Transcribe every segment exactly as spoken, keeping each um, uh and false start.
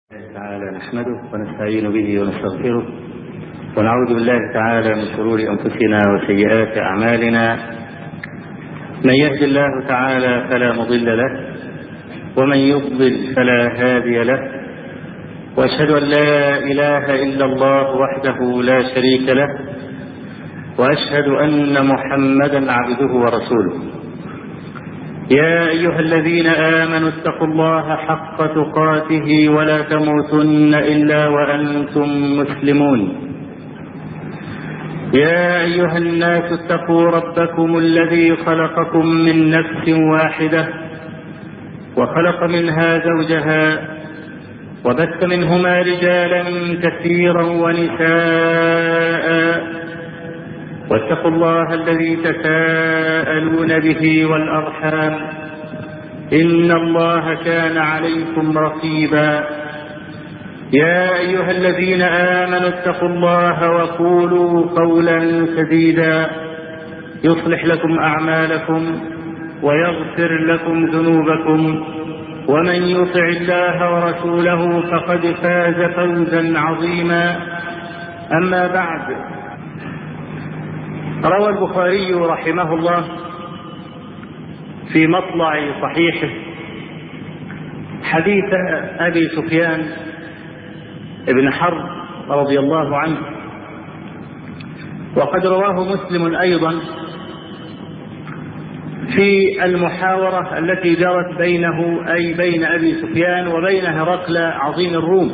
الله تعالى نحمده ونستعين به ونستغفره ونعوذ بالله تعالى من شرور أنفسنا وسيئات أعمالنا. من يهد الله تعالى فلا مضل له ومن يضلل فلا هادي له، وأشهد أن لا إله إلا الله وحده لا شريك له، وأشهد أن محمدا عبده ورسوله. يا أيها الذين آمنوا اتقوا الله حق تقاته ولا تموتن إلا وأنتم مسلمون. يا أيها الناس اتقوا ربكم الذي خلقكم من نفس واحدة وخلق منها زوجها وبث منهما رجالا كثيرا ونساء، واتقوا الله الذي تساءلون به والأرحام إن الله كان عليكم رقيبا. يا أيها الذين آمنوا اتقوا الله وقولوا قولا سديدا يصلح لكم أعمالكم ويغفر لكم ذنوبكم، ومن يطع الله ورسوله فقد فاز فوزا عظيما. أما بعد، روى البخاري رحمه الله في مطلع صحيحه حديث أبي سفيان بن حرب رضي الله عنه، وقد رواه مسلم أيضا في المحاورة التي جرت بينه أي بين أبي سفيان وبين هرقل عظيم الروم.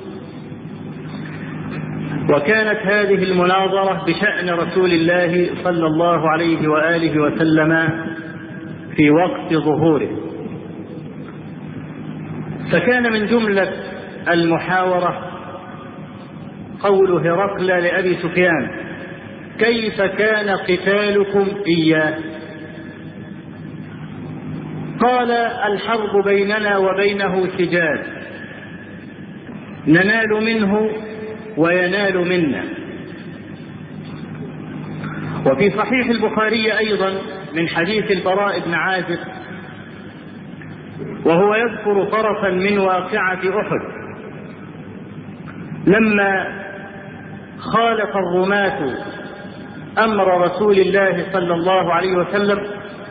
وكانت هذه المناظرة بشأن رسول الله صلى الله عليه وآله وسلم في وقت ظهوره. فكان من جملة المحاورة قول هرقل لأبي سفيان: كيف كان قتالكم إياه؟ قال: الحرب بيننا وبينه سجال، ننال منه وينال منا. وفي صحيح البخاري أيضا من حديث البراء بن عازب وهو يذكر طرفا من واقعة أحد لما خالف الرماة أمر رسول الله صلى الله عليه وسلم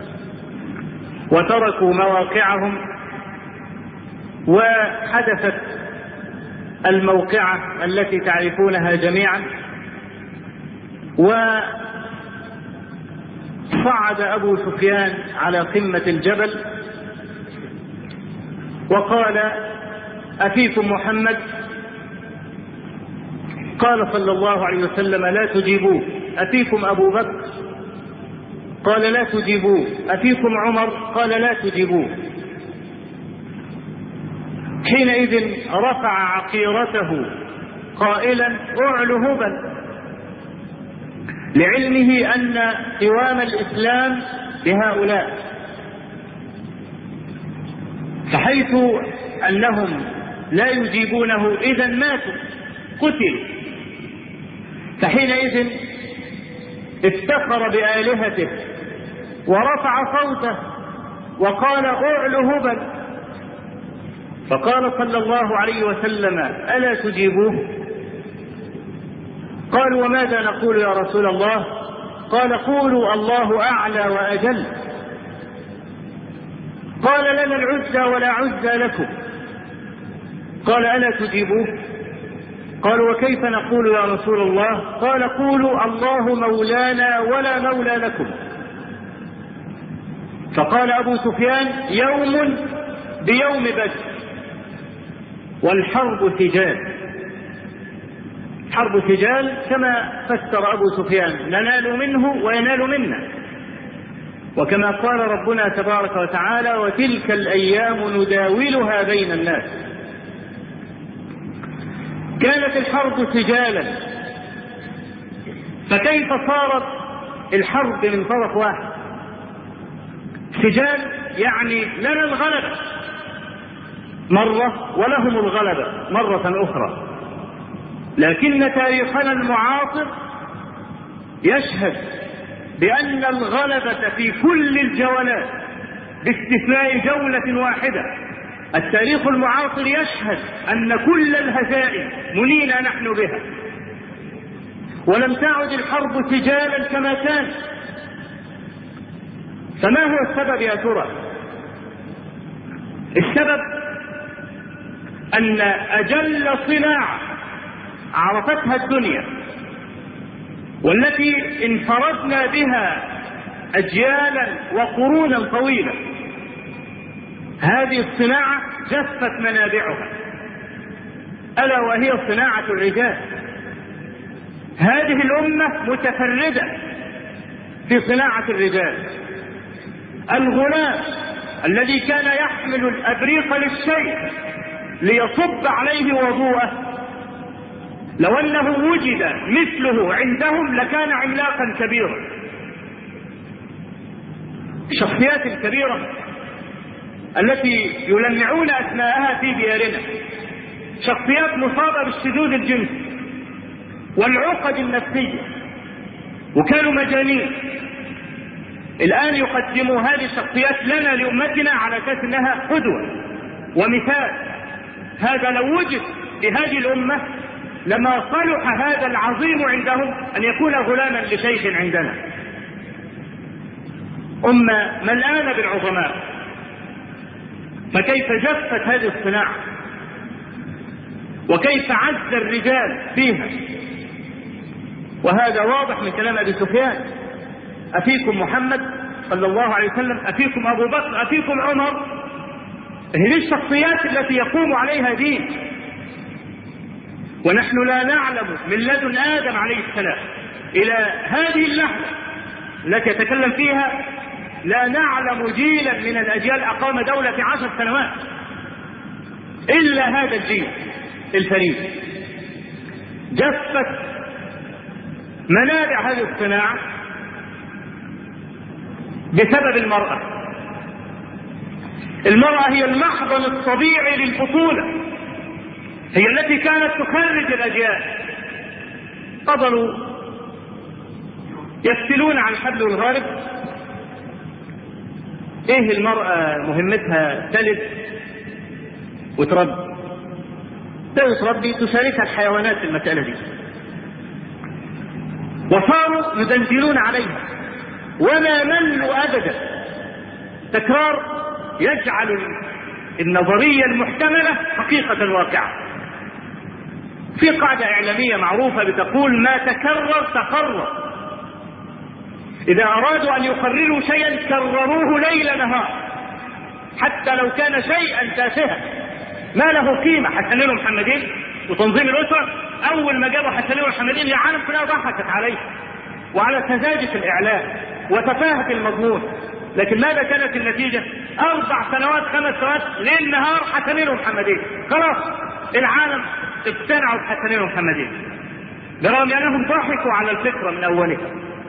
وتركوا مواقعهم، وحدثت الموقعة التي تعرفونها جميعا، وصعد أبو سفيان على قمة الجبل وقال: أفيكم محمد؟ قال صلى الله عليه وسلم: لا تجيبوه. أفيكم أبو بكر؟ قال: لا تجيبوه. أفيكم عمر؟ قال: لا تجيبوه. حينئذ رفع عقيرته قائلا: اعل هبل، لعلمه أن قوام الإسلام بهؤلاء، فحيث أنهم لا يجيبونه إذن ماتوا قتلوا. فحينئذ افتخر بآلهته ورفع صوته وقال: اعل هبل. فقال صلى الله عليه وسلم: ألا تجيبوه؟ قالوا: وماذا نقول يا رسول الله؟ قال: قولوا الله أعلى وأجل. قال: لنا العزى ولا عزى لكم. قال: ألا تجيبوه؟ قالوا: وكيف نقول يا رسول الله؟ قال: قولوا الله مولانا ولا مولى لكم. فقال أبو سفيان: يوم بيوم بدر، والحرب سجال. حرب سجال كما فسر أبو سفيان: ننال منه وينال منا. وكما قال ربنا تبارك وتعالى: وتلك الأيام نداولها بين الناس. كانت الحرب سجالا، فكيف صارت الحرب من طرف واحد؟ سجال يعني لنا الغلبة مرة ولهم الغلبة مرة أخرى، لكن تاريخنا المعاصر يشهد بأن الغلبة في كل الجولات باستثناء جولة واحدة التاريخ المعاصر يشهد أن كل الهزائم منينا نحن بها، ولم تعد الحرب سجالا كما كان. فما هو السبب يا ترى؟ السبب أن أجل صناعة عرفتها الدنيا والتي انفردنا بها أجيالا وقرونا طويلة، هذه الصناعة جفت منابعها، ألا وهي صناعة الرجال. هذه الأمة متفردة في صناعة الرجال. الغلام الذي كان يحمل الأبريق للشيء ليصب عليه وضوءه، لو أنه وجد مثله عندهم لكان عملاقا كبيرا. الشخصيات الكبيرة التي يلمعون أسماءها في ديارنا شخصيات مصابة بالشذوذ الجنسي والعقد النفسية، وكانوا مجانين. الآن يقدموا هذه الشخصيات لنا لأمتنا على أساس أنها قدوة ومثال. هذا لو وجد في هذه الأمة لما صلح هذا العظيم عندهم أن يكون غلاما لشيخ عندنا. أمة ملآنة بالعظماء، فكيف جفت هذه الصناعة وكيف عز الرجال فيها؟ وهذا واضح من كلام أبي سفيان: أفيكم محمد صلى الله عليه وسلم، أفيكم أبو بكر، أفيكم عمر. هذه الشخصيات التي يقوم عليها دين، ونحن لا نعلم من لدن آدم عليه السلام إلى هذه اللحظة التي يتكلم فيها لا نعلم جيلا من الأجيال أقام دولة في عشر سنوات إلا هذا الجيل الفريد. جفت منابع هذه الصناعة بسبب المرأة. المرأة هي المحضن الطبيعي للبطولة، هي التي كانت تخرج الأجيال. فضلوا يفتلون عن حبل الغارب. ايه المرأة مهمتها؟ تلد وتربي، تلد وتربي، تشاركها الحيوانات في المسألة دي. وصاروا يدندنون عليها وما ملوا أبدا. تكرار يجعل النظرية المحتملة حقيقة واقعة. في قاعدة إعلامية معروفة بتقول: ما تكرر تقرر. إذا أرادوا أن يقرروا شيئا كرروه ليل نهار، حتى لو كان شيئا تافها ما له قيمة. حسنين محمدين وتنظيم الأسرة أول ما جابوا حسنين محمدين العالم كلها ضحكت عليه وعلى سذاجة الإعلام وتفاهة المضمون. لكن ماذا كانت النتيجة؟ أربع سنوات خمس سنوات ليل نهار حسنين محمدين. خلاص العالم اقتنعوا بحسنين محمدين برغم أنهم ضحكوا على الفكرة من أولها.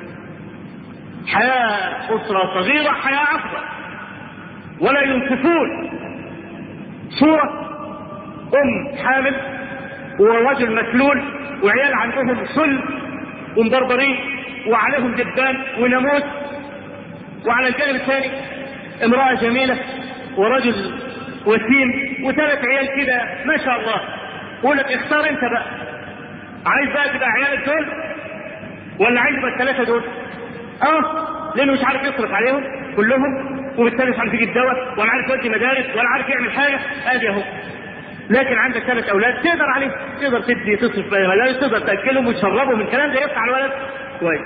حياة أسرة صغيرة حياة أفضل، ولا ينصفون صورة أم حامل ورجل مسلول وعيال عندهم سل ومبربرين وعليهم دبان وناموس، وعلى الجانب الثاني امرأة جميلة ورجل وسيم وثلاث عيال كده ما شاء الله. يقول لك اختار انت بقى، عايز بقى تبقى عيالك دول ولا عايز بقى الثلاثة دول؟ اه لانه مش عارف يصرف عليهم كلهم، وبالتالي مش عارف يجيب دواء ولا عارف يودي مدارس ولا عارف يعمل حاجة. ادي اهو. لكن عندك ثلاث اولاد تقدر عليهم، تقدر تدي تصرف بقى مدارس، تقدر تاكلهم وتشربهم. الكلام ده يفتح الولد كويس.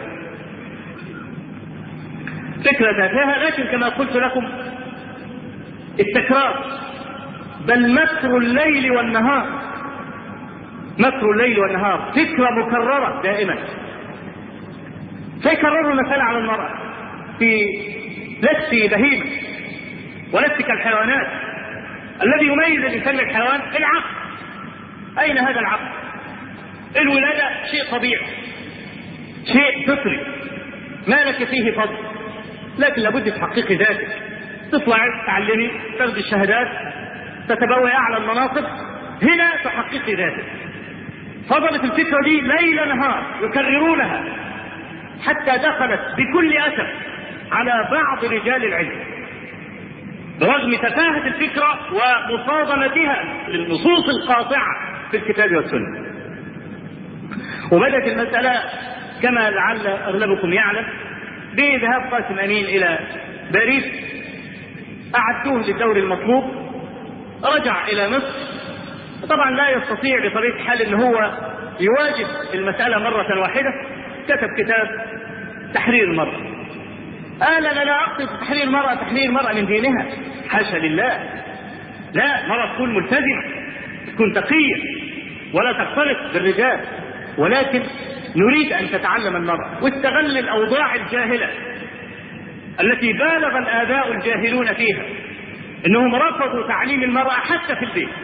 فكرة تافهة، لكن كما قلت لكم التكرار بل مكر الليل والنهار. مكر الليل والنهار فكرة مكررة دائما. فيكرروا المسألة على المرأة في لست بهيمة ولست كالحيوانات. الذي يميز الإنسان من الحيوان العقل. أين هذا العقل؟ الولادة شيء طبيعي، شيء فطري ما لك فيه فضل، لكن لابد تحقق ذاتك، تطلعي تعلمي تاخذي الشهادات تتبوي أعلى المناصب، هنا تحققي ذاتك. فضلت الفكرة دي ليل نهار يكررونها حتى دخلت بكل أسف على بعض رجال العلم. برغم تفاهة الفكرة ومصادمتها للنصوص القاطعة في الكتاب والسنة. وبدأت المسألة كما لعل أغلبكم يعلم بذهاب قاسم أمين إلى باريس، أعدوه للدور المطلوب، رجع إلى مصر. طبعا لا يستطيع بطبيعة الحال أن هو يواجه المسألة مرة واحدة، كتب كتاب تحرير المرأة. قال أنا لا أقصد تحرير المرأة تحرير المرأة من دينها، حاشا لله، لا، مرأة تكون ملتزمة، تكون تقية ولا تختلط بالرجال، ولكن نريد أن تتعلم المرأة. واستغل الأوضاع الجاهلة التي بالغ الآباء الجاهلون فيها، إنهم رفضوا تعليم المرأة حتى في البيت،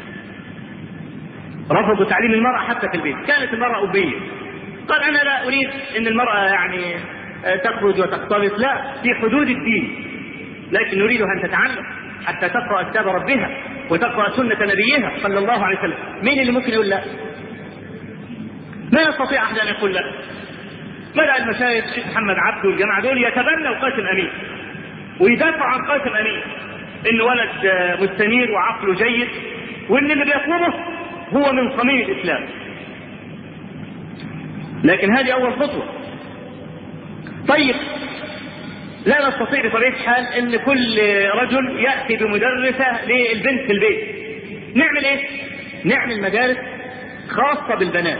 رفضوا تعليم المرأة حتى في البيت. كانت المرأة أبية، قال أنا لا أريد أن المرأة يعني تخرج وتختلط، لا، في حدود الدين، لكن نريدها أن تتعلم حتى تقرأ كتاب ربها وتقرأ سنة نبيها صلى الله عليه وسلم. مين اللي ممكن يقول لا؟ ما يستطيع أحد أن يقول لا. بدأ المشايخ الشيخ محمد عبده والجماعة دول يتبنوا قاسم أمين ويدافعوا عن قاسم أمين، إنه ولد مستنير وعقله جيد، وإن اللي بيطلبه هو من صميم الإسلام. لكن هذه أول خطوة. طيب لا نستطيع بطبيعة الحال إن كل رجل يأتي بمدرسة للبنت في البيت. نعمل إيه؟ نعمل مدارس خاصة بالبنات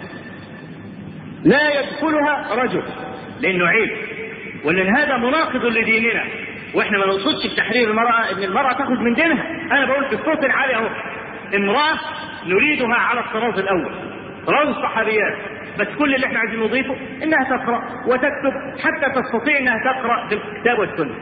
لا يدخلها رجل، لأنه عيب، ولأن هذا مناقض لديننا. وإحنا ما نقصدش بتحرير المرأة إن المرأة تأخذ من دينها. أنا بقول في الصوت العالي أهو، امرأة نريدها على الطراز الأول، طراز الصحابيات، بس كل اللي احنا عايزين نضيفه انها تقرأ وتكتب حتى تستطيع انها تقرأ في الكتاب والسنة.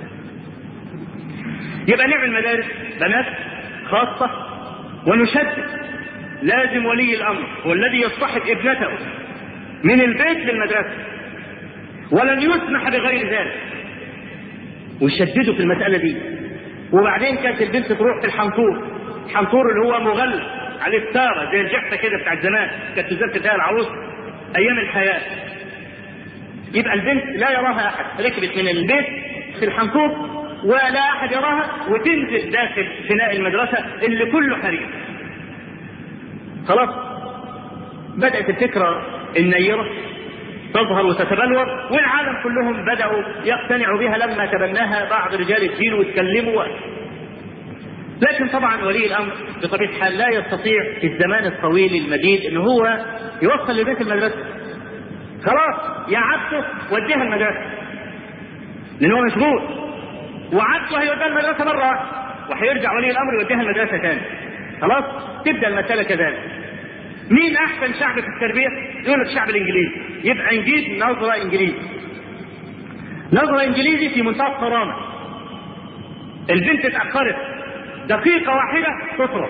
يبقى نعمل مدارس بنات خاصة، ونشدد لازم ولي الامر هو الذي يصطحب ابنته من البيت للمدرسة، ولن يسمح بغير ذلك، ويشددوا في المسألة دي. وبعدين كانت البنت تروح في الحنطور، الحنطور اللي هو مغلق عليه ستارة زي الجحفة كده بتاع زمان، كانت تزال فيها العروس أيام الحياة. يبقى البنت لا يراها أحد، ركبت من البيت في الحنطور ولا أحد يراها، وتنزل داخل فناء المدرسة اللي كله حريم. خلاص بدأت الفكرة النيرة تظهر وتتبلور، والعالم كلهم بدأوا يقتنعوا بها لما تبناها بعض رجال الدين واتكلموا. لكن طبعا ولي الامر بطبيعه الحال لا يستطيع في الزمان الطويل المديد ان هو يوصل لبيت المدرسه. خلاص يا عبده وديها المدرسه، لان هو مشغول، وعبده هيوديها المدرسه مره واحده، وهيرجع ولي الامر يوديها المدرسه ثاني. خلاص تبدا المساله كذلك. مين احسن شعب في التربيه؟ يقول لك الشعب الانجليزي. يبقى نجيب نظره انجليزي، نظره انجليزي في منتهى الصرامه. البنت اتاخرت دقيقة واحدة تطرد،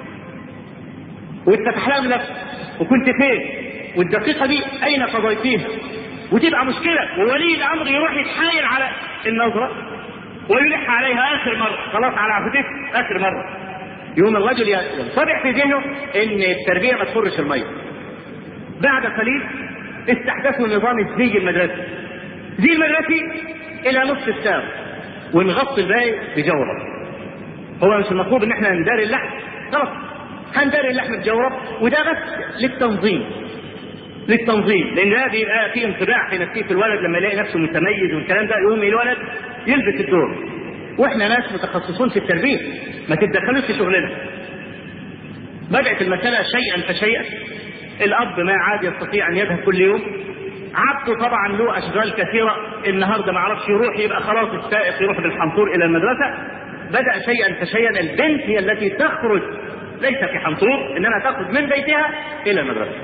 وتفتح لها ملف وكنت فين، والدقيقة دي أين قضيتيها، وتبقى مشكلة، وولي الأمر يروح يتحايل على النظرة ويلح عليها آخر مرة، خلاص على عهدك آخر مرة. يوم الرجل ينطبع في ذهنه إن التربية ما تخرش المية. بعد قليل استحدثوا نظام الزي المدرسي، زي المدرسي إلى نصف الساعة، ونغطي الباقي بجورة. هو مش المطلوب ان احنا نداري اللحم، خلاص هنداري اللحم بجورب، وده بس للتنظيم، للتنظيم، لان ده بيبقى فيه انطباع في نفسيه الولد لما يلاقي نفسه متميز والكلام ده، يقوم الولد يلبس الدور. واحنا ناس متخصصون في التربيه، ما تتدخلوش في شغلنا. بدات المساله شيئا فشيئا، الاب ما عاد يستطيع ان يذهب كل يوم، عبده طبعا له اشغال كثيره، النهارده ما عرفش يروح، يبقى خلاص السائق يروح بالحنطور الى المدرسه. بدأ شيئا فشيئا البنت هي التي تخرج، ليس في حنطور، انما تخرج من بيتها الى المدرسة.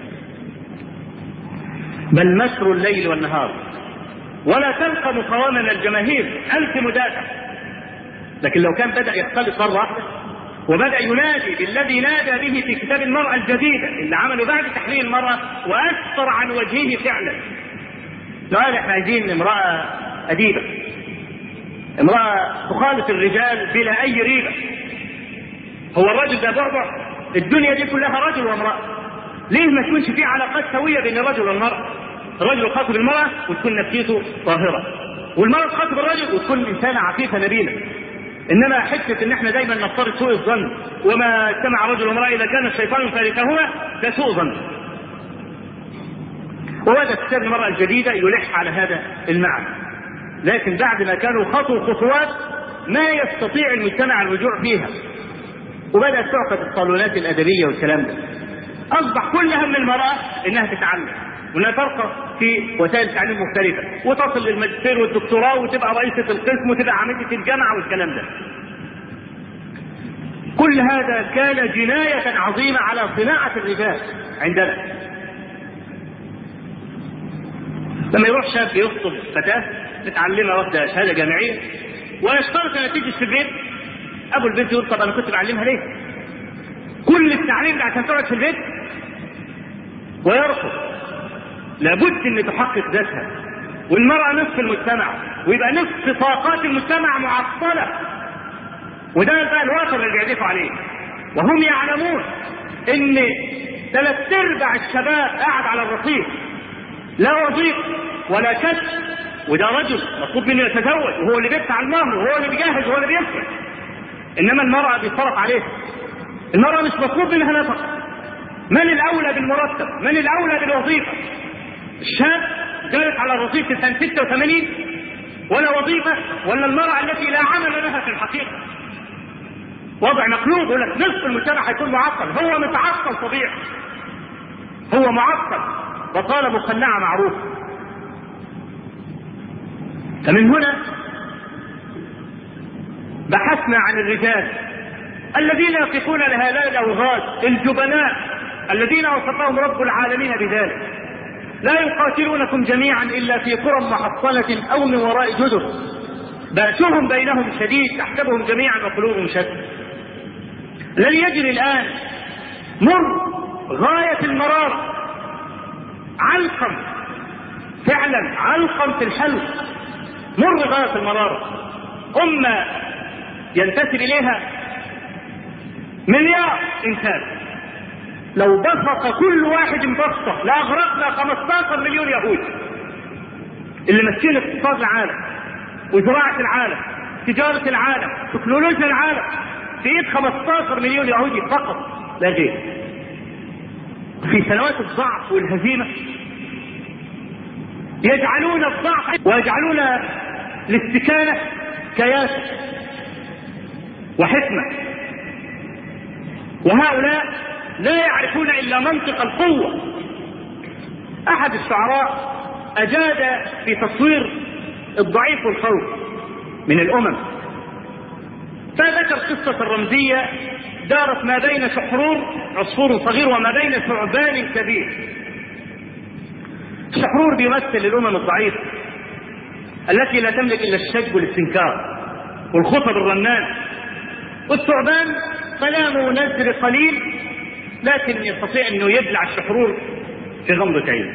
بل مسر الليل والنهار، ولا تلقى مقاومة من الجماهير، أنت مدافع. لكن لو كان بدأ يختلط مرة واحدة وبدأ ينادي بالذي نادى به في كتاب المرأة الجديدة اللي عملوا بعد تحليل المرأة وأسفر عن وجهه فعلا، قال احنا عايزين امرأة أديبة، امرأة تخالط الرجال بلا أي ريبة. هو الرجل ده بعبع، الدنيا دي كلها رجل وامرأة، ليه ما تكونش في علاقات سوية بين الرجل والمرأة؟ الرجل يخاطب المرأة وتكون نفسيته طاهرة، والمرأة تخاطب الرجل وتكون إنسانة عفيفة نبيلة. انما حته ان احنا دايما نفترض سوء الظن وما اجتمع رجل وامراه اذا كان الشيطان ثالثهما، ده سوء ظن. وهذا كتاب المرأة الجديدة يلح على هذا المعنى، لكن بعد ما كانوا خطوا خطوات ما يستطيع المجتمع الرجوع فيها، وبدأت تعقد الصالونات الأدبية والكلام ده. أصبح كل هم المرأة إنها تتعلم وإنها ترقى في وسائل تعليم مختلفة وتصل للماجستير والدكتوراه وتبقى رئيسة القسم وتبقى عميدة الجامعة والكلام ده. كل هذا كان جناية عظيمة على صناعة الرجال عندنا. لما يروح شاب يخطب فتاة متعلمة واخدة شهادة جامعية ويشترط انها تيجي في البيت، ابو البيت يقول طب انا كنت بعلمها ليه؟ كل التعليم ده عشان تقعد في البيت؟ ويرفض. لابد ان تحقق ذاتها، والمرأة نصف المجتمع ويبقى نصف طاقات المجتمع معطلة، وده بقى الواقع اللي بيعرفوا عليه. وهم يعلمون ان ثلاث ارباع الشباب قاعد على الرصيف لا وظيفة ولا كسب، وده رجل مطلوب منه يتزوج وهو اللي بيدفع المهر وهو اللي بيجهز وهو اللي بيصرف، انما المرأة بيتصرف عليها. المرأة مش مطلوب منها نفقة. من الاولى بالمرتب؟ من الاولى بالوظيفة؟ الشاب جالس على الرصيف في سنة ستة وثمانين ولا وظيفة، ولا المرأة التي لا عمل لها في الحقيقة؟ وضع مقلوب. يقول لك نصف المجتمع هيكون معطل. هو متعطل طبيعي، هو معطل، وطالب قناعة معروف. فمن هنا بحثنا عن الرجال الذين يقفون لهؤلاء الأوغاد الجبناء الذين وصفهم رب العالمين بذلك. لا يقاتلونكم جميعا إلا في قرى محصنة أو من وراء جدر بأسهم بينهم شديد تحسبهم جميعا وقلوبهم شتى. الذي يجري الآن مر غاية المرار، علقم فعلا، علقم في الحلق، مر غاية المرارة. أمة ينتسب إليها مليار إنسان، لو بسط كل واحد بسطة لأغرقنا خمستاشر مليون يهودي اللي ماسكين اقتصاد العالم وزراعة العالم، تجارة العالم، تكنولوجيا العالم، في ايد خمستاشر مليون يهودي فقط لا غير. في سنوات الضعف والهزيمة يجعلون الضعف ويجعلون الاستكانة كياسة وحكمة، وهؤلاء لا يعرفون إلا منطق القوة. أحد الشعراء أجاد في تصوير الضعيف والخوف من الأمم، فذكر قصة الرمزية دارت ما بين شحرور عصفور صغير وما بين ثعبان كبير. شحرور بيمثل الأمم الضعيفة التي لا تملك إلا الشج والاستنكار والخطب الرنان، والثعبان كلامه نزر قليل لكن يستطيع أنه يبلع الشحرور في غمضة عين.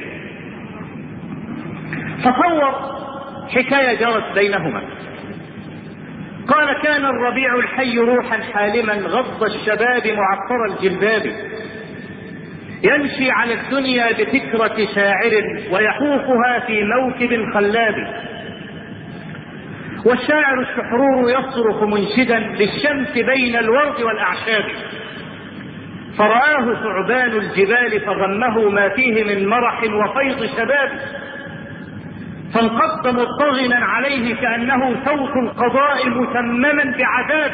تصور حكاية جرت بينهما. قال: كان الربيع الحي روحا حالما غض الشباب معطر الجلباب، يمشي على الدنيا بفكرة شاعر ويحوفها في موكب خلاب، والشاعر الشحرور يصرخ منشدا للشمس بين الورد والأعشاب، فرآه ثعبان الجبال فغمه ما فيه من مرح وفيض شباب، فانقض مضطغنا عليه كأنه صوت القضاء متمما بعذاب،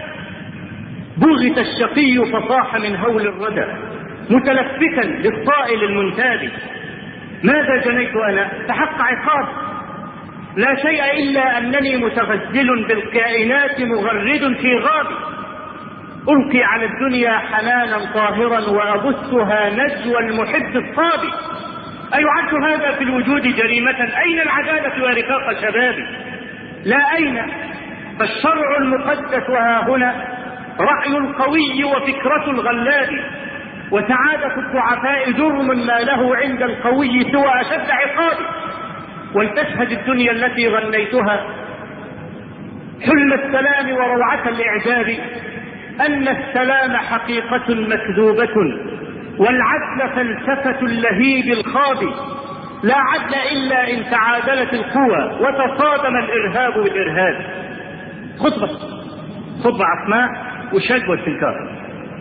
بغت الشقي فصاح من هول الردى متلفتا للطائل المنتاب، ماذا جنيت أنا فحق عقاب، لا شيء إلا أنني متغزل بالكائنات مغرد في غاب، ألقي على الدنيا حنانا طاهرا وأبثها نجوى المحب الصابي، أيعد هذا في الوجود جريمة؟ أين العدالة ورقاق شبابي؟ لا أين، فالشرع المقدس ها هنا رأي القوي وفكرة الغلاب، وسعادة الضعفاء جرم ما له عند القوي سوى أشد عقاب، ولتشهد الدنيا التي غنيتها حلم السلام وروعة الإعجاب، أن السلام حقيقة مكذوبة والعدل فلسفة اللهيب الخابي، لا عدل إلا إن تعادلت القوى وتصادم الإرهاب بالإرهاب. خطبة خطبة عصماء وشجوة استنكار.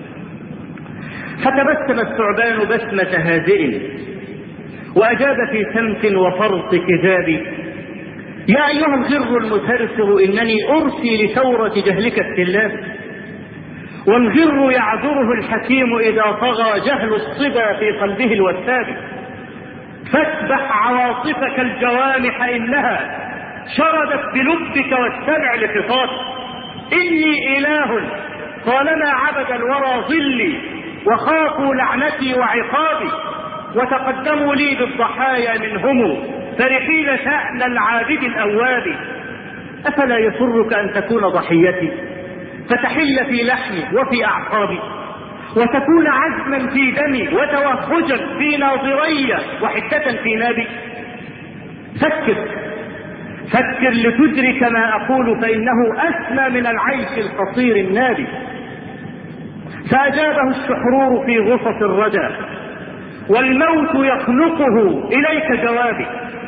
فتبسم الثعبان بسمة هادئ وأجاب في سمت وفرط كذاب: يا أيها الغر المثرثر إنني أرسي لثورة جهلك السلاب، والغر يعذره الحكيم إذا طغى جهل الصبا في قلبه الوثاب، فاتبح عواطفك الجوامح إنها شردت بلبك واستمع لخطاب، إني إله طالما عبد الورى ظلي وخافوا لعنتي وعقابي، وتقدموا لي بالضحايا منهم فرحين شأن العابد الأواب، أفلا يسرك أن تكون ضحيتي فتحل في لحمي وفي أعصابي، وتكون عزما في دمي وتوهجا في ناظري وحدة في نابي؟ فكر فكر لتدرك ما أقول فإنه أسمى من العيش القصير النابي. فأجابه السحرور في غصص الردى والموت يخنقه إليك جوابي،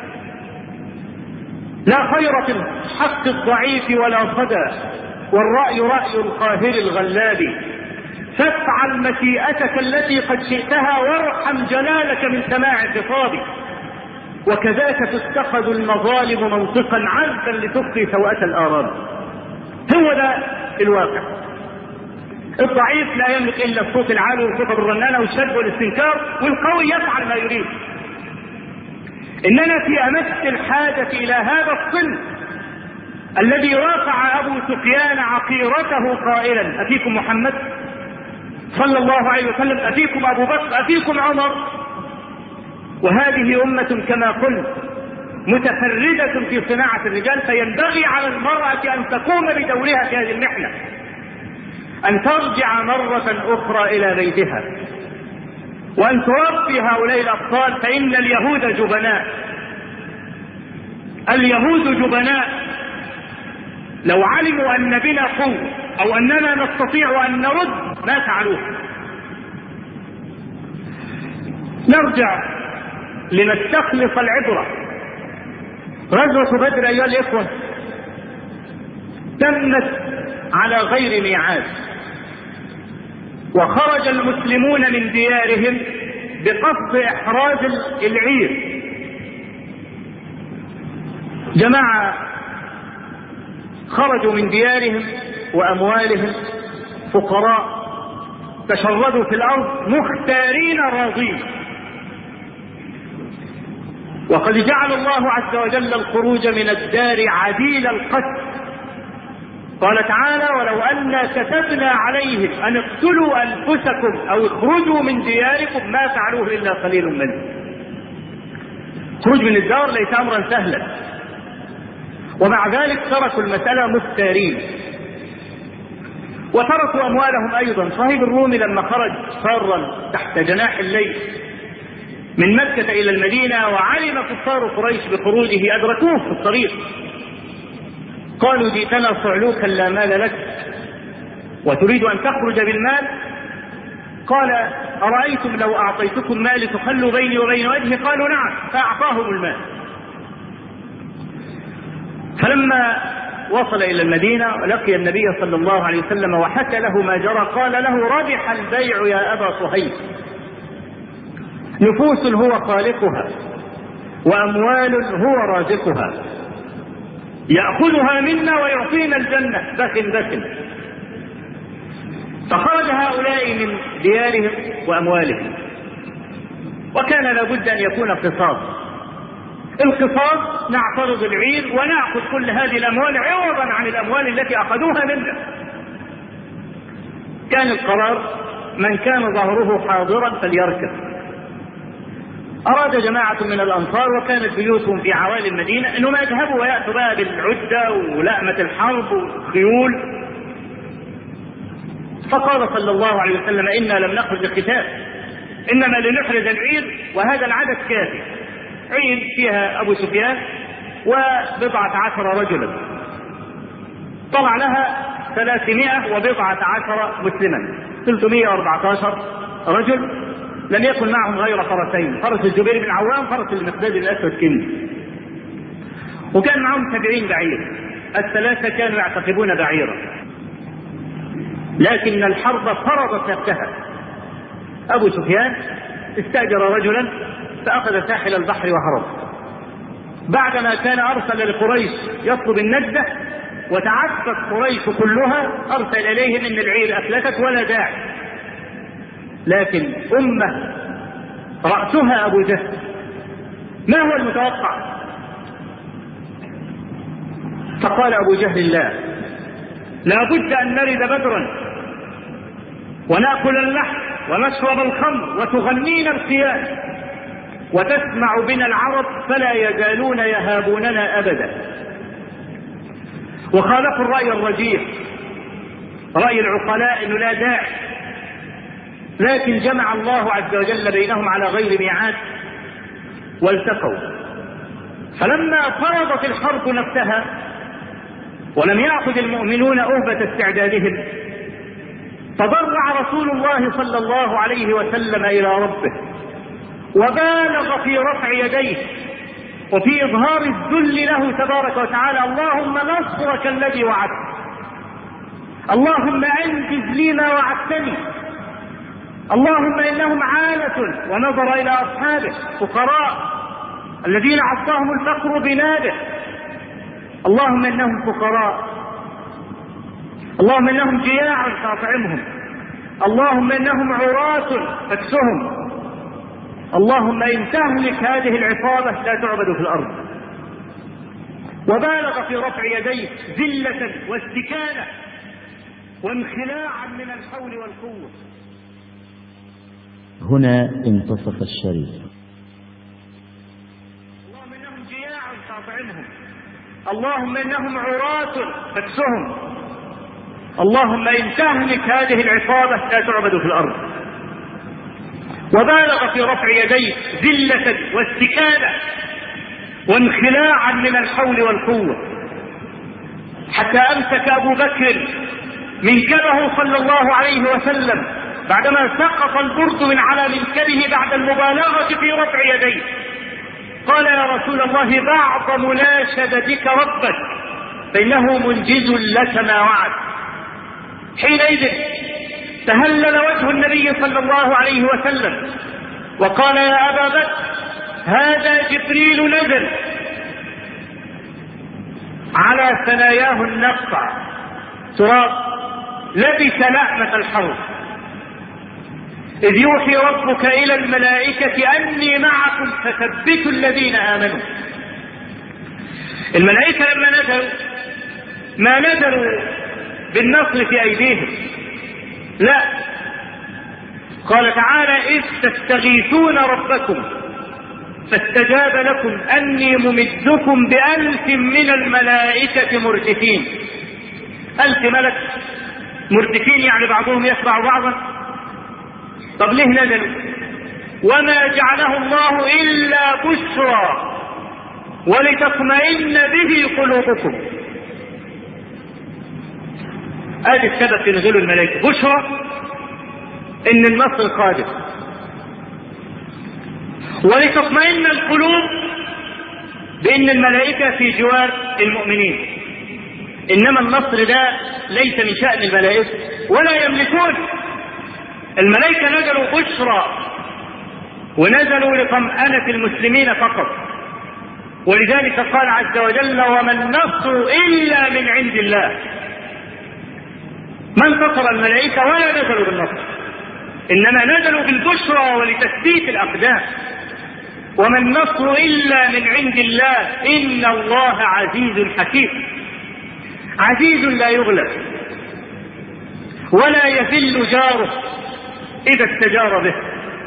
لا خير في الحق الضعيف ولا صدى، والرأي رأي القاهر الغلاب، فافعل مشيئتك التي قد شئتها وارحم جلالك من سماع خطابي، وكذاك تتخذ المظالم منطقا عذبا لتخفي سوءة الآرام. هو ده الواقع. الضعيف لا يملك إلا الصوت العالي والخطب الرنانة والشد والاستنكار، والقوي يفعل ما يريد. إننا في أمس الحاجة إلى هذا الصنف الذي رافع أبو سفيان عقيرته قائلا: أفيكم محمد صلى الله عليه وسلم، أفيكم أبو بكر، أفيكم عمر. وهذه أمة كما قلت متفردة في صناعة الرجال، فينبغي على المرأة أن تقوم بدورها في هذه المحنة، أن ترجع مرة أخرى إلى بيتها وأن تربي هؤلاء الأطفال، فإن اليهود جبناء. اليهود جبناء، لو علموا أن بنا قوة أو أننا نستطيع أن نرد ما فعلوه. نرجع لنستخلص العبرة. غزوة بدر أيها الإخوة تمت على غير ميعاد، وخرج المسلمون من ديارهم بقصد إحراز العير. جماعة خرجوا من ديارهم وأموالهم فقراء، تشردوا في الأرض مختارين راضين. وقد جعل الله عز وجل الخروج من الدار عديل القتل. قال تعالى: ولو أنا كتبنا عليهم أن اقتلوا أنفسكم أو اخرجوا من دياركم ما فعلوه إلا قليل منهم. خروج من الدار ليس أمرا سهلا، ومع ذلك تركوا المسألة مختارين وتركوا أموالهم أيضا. صهيب الرومي لما خرج سارا تحت جناح الليل من مكة إلى المدينة وعلم كفار قريش بخروجه أدركوه في الطريق، قالوا: جئتنا صعلوكا لا مال لك وتريد أن تخرج بالمال؟ قال: أرأيتم لو أعطيتكم مالي تخلوا بيني وبين وجهي؟ قالوا: نعم. فأعطاهم المال. فلما وصل إلى المدينة ولقي النبي صلى الله عليه وسلم وحكى له ما جرى، قال له: ربح البيع يا أبا صهيب، نفوس هو خالقها وأموال هو رازقها، يأخذها منا ويعطينا الجنة بخ بخ. فخرج هؤلاء من ديارهم وأموالهم، وكان لابد أن يكون قصاص. القصاص نعترض العير ونأخذ كل هذه الأموال عوضا عن الأموال التي أخذوها منا. كان القرار: من كان ظهره حاضرا فليركب. أراد جماعة من الأنصار وكانت بيوتهم في عوالي المدينة أنهم يذهبوا ويأتوا بقى بالعدة ولأمة الحرب والخيول. فقال صلى الله عليه وسلم: إنا لم نخرج القتال، إنما لنحرز العير، وهذا العدد كافي. عير فيها أبو سفيان وبضعة عشر رجلا، طلع لها ثلاثمائة وبضعة عشر مسلما، ثلاثمائة وأربعة عشر رجل. لم يكن معهم غير فرسين، فرس الزبير بن عوام، فرس المقداد الأسود كندي، وكان معهم سبعين بعير. الثلاثة كانوا يعتقبون بعيرا. لكن الحرب فرضت نفسها. أبو سفيان استأجر رجلا فأخذ ساحل البحر وهرب. بعدما كان أرسل لقريش يطلب النجدة وتعفت قريش كلها، أرسل إليهم إن العير أفلتت ولا داعي. لكن أمة رأسها أبو جهل، ما هو المتوقع؟ فقال أبو جهل: لا، لا بد أن نرد بدرا ونأكل اللحم ونشرب الخمر وتغنينا القيام وتسمع بنا العرب فلا يزالون يهابوننا أبدا. وخالفوا الرأي الرجيح، رأي العقلاء أنه لا داعي، لكن جمع الله عز وجل بينهم على غير ميعاد والتقوا. فلما فرضت الحرب نفسها ولم يأخذ المؤمنون أهبة استعدادهم، تضرع رسول الله صلى الله عليه وسلم إلى ربه وبالغ في رفع يديه وفي إظهار الذل له تبارك وتعالى: اللهم نصرك الذي وعدت، اللهم أنجز لي ما وعدتني، اللهم إنهم عالة. ونظر إلى أصحابه فقراء الذين عصاهم الفقر بناده: اللهم إنهم فقراء، اللهم إنهم جياع فأطعمهم، اللهم إنهم عراة فاكسهم، اللهم إن تهلك هذه العصابة لا تعبد في الأرض. وبالغ في رفع يديه ذلة واستكانة وانخلاعا من الحول والقوة. هنا انتصف الشريف. اللهم إنهم جياع فأطعمهم، اللهم إنهم عراة فاكسهم، اللهم إن تهلك هذه العصابة لا تعبد في الأرض. وبالغ في رفع يديه ذلة واستكانة وانخلاعا من الحول والقوة، حتى أمسك أبو بكر منكبه صلى الله عليه وسلم بعدما سقط البرد من على منكبه بعد المبالغة في رفع يديه. قال: يا رسول الله، بعض مناشدتك ربك فإنه منجز لك ما وعد. حينئذ تهلل وجه النبي صلى الله عليه وسلم وقال: يا أبا بكر، هذا جبريل نزل على ثناياه النقع تراب، لبس لأمة الحرب، إذ يوحي ربك إلى الملائكة أني معكم فثبتوا الذين آمنوا. الملائكة لما نزلوا ما نزلوا بالنصر في أيديهم، لا، قال تعالى: إذ تستغيثون ربكم فاستجاب لكم أني ممدكم بألف من الملائكة مردفين. ألف ملك مردفين يعني بعضهم يتبع بعضا. طب ليه نزلوا؟ وما جعله الله إلا بشرى ولتطمئن به قلوبكم. ادي السبب في نزول الملائكة، بشرى ان النصر قادم، ولتطمئن القلوب بان الملائكة في جوار المؤمنين. انما النصر ده ليس من شأن الملائكة ولا يملكون. الملائكة نزلوا بشرى ونزلوا لطمأنة المسلمين فقط. ولذلك قال عز وجل: وما النصر إلا من عند الله. ما انتصر الملائكة ولا نزلوا بالنصر، إنما نزلوا بالبشرى ولتثبيت الأقدام. وما النصر إلا من عند الله إن الله عزيز حكيم. عزيز لا يغلب ولا يذل جاره إذا استجار به.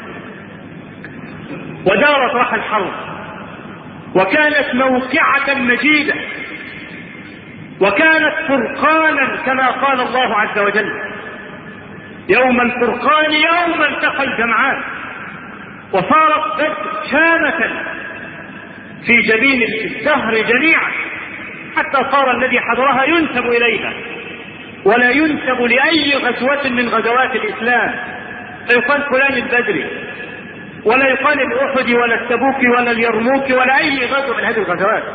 ودارت رحى الحرب وكانت موقعة مجيدة وكانت فرقانا كما قال الله عز وجل: يوم الفرقان يوم التقى الجمعان. وصارت بدر شامة في جبين الدهر جميعا، حتى صار الذي حضرها ينسب إليها ولا ينسب لأي غزوة من غزوات الإسلام، فيقال فلان البدري ولا يقال الأحد ولا التبوك ولا اليرموك ولا أي غزوة من هذه الغزوات.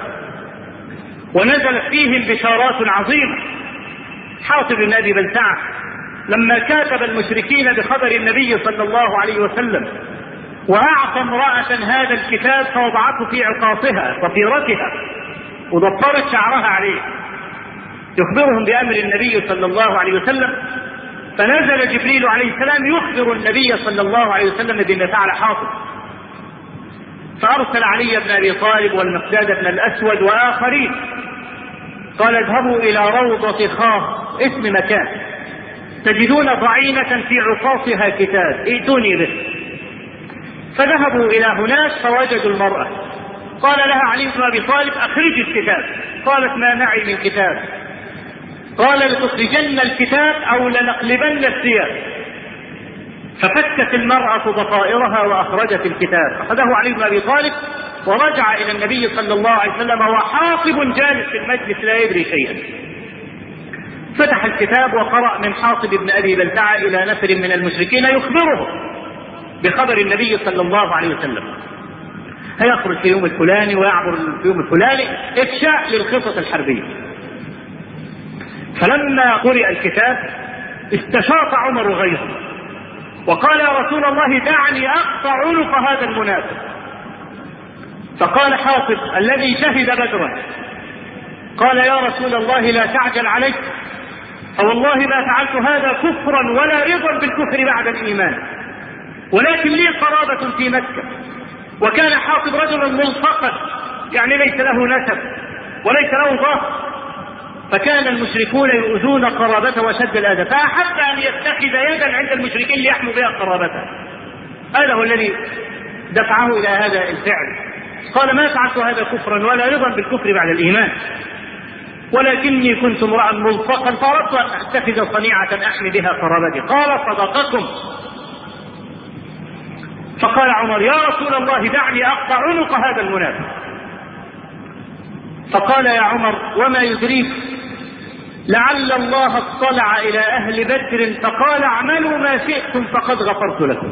ونزلت فيهم بشارات عظيمة. حاطب بن أبي بلتعة لما كاتب المشركين بخبر النبي صلى الله عليه وسلم وأعطى امرأة هذا الكتاب فوضعته في عقاصها ضفيرتها وضفرت شعرها عليه يخبرهم بأمر النبي صلى الله عليه وسلم، فنزل جبريل عليه السلام يخبر النبي صلى الله عليه وسلم بما فعل حاطب، فأرسل علي بن أبي طالب والمقداد بن الأسود وآخرين قال اذهبوا إلى روضة خاص اسم مكان تجدون ضعينة في عقاصها كتاب ائتوني به. فذهبوا إلى هناك فوجدوا المرأة، قال لها علي بن أبي طالب أخرجي الكتاب، قالت ما معي من كتاب، قال لتخرجن الكتاب أو لنقلبن الثياب، ففكت المرأة ضفائرها وأخرجت الكتاب، أخذه علي بن أبي طالب ورجع إلى النبي صلى الله عليه وسلم وحاطب جالس في المجلس لا يدري شيئا. فتح الكتاب وقرأ من حاطب بن أبي بلتعة إلى نفر من المشركين يخبره بخبر النبي صلى الله عليه وسلم، هيخرج في يوم الفلاني ويعبر في يوم الفلاني، إفشاء للخطط الحربية. فلما قرئ الكتاب استشاط عمر غيظه وقال يا رسول الله دعني أقطع عنق هذا المنافق. فقال حاطب الذي شهد بدرا قال يا رسول الله لا تعجل عليك، فوالله ما فعلت هذا كفرا ولا رضا بالكفر بعد الإيمان، ولكن لي قرابة في مكة، وكان حاطب رجلا ملصقا يعني ليس له نسب وليس له ظهر، فكان المشركون يؤذون قرابته وشد الأذى، فأحب أن يتخذ يدا عند المشركين ليحموا بها قرابته. هذا هو الذي دفعه إلى هذا الفعل. قال ما فعلت هذا كفرا ولا رضا بالكفر بعد الإيمان، ولكني كنت امرأ ملصقا فأردت أن أتخذ صنيعة أحمي بها قرابتي. قال صدقكم. فقال عمر يا رسول الله دعني أقطع عنق هذا المنافق. فقال يا عمر وما يدريك لعل الله اطلع إلى أهل بدر فقال اعملوا ما شئتم فقد غفرت لكم.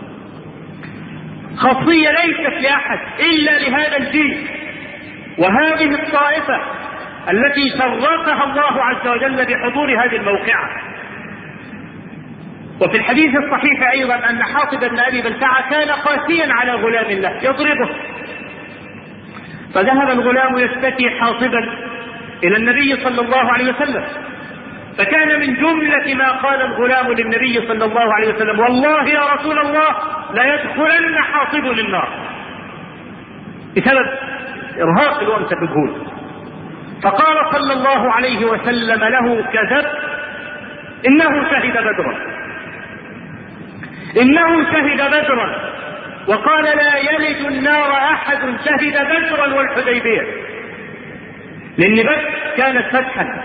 خاصية ليست لأحد إلا لهذا الجيل وهذه الطائفة التي شرفها الله عز وجل بحضور هذه الموقعة. وفي الحديث الصحيح أيضا أن حاطب بن أبي بلتعة كان قاسيا على غلام له يضربه، فذهب الغلام يشتكي حاطبا إلى النبي صلى الله عليه وسلم، فكان من جملة ما قال الغلام للنبي صلى الله عليه وسلم والله يا رسول الله لا يدخلن حاطب للنار، بسبب إرهاق الومس بالجهود. فقال صلى الله عليه وسلم له كذب، إنه شهد بدرا، إنه شهد بدرا، وقال لا يلج النار أحد شهد بدرا والحديبية، لأن بدر كانت فتحا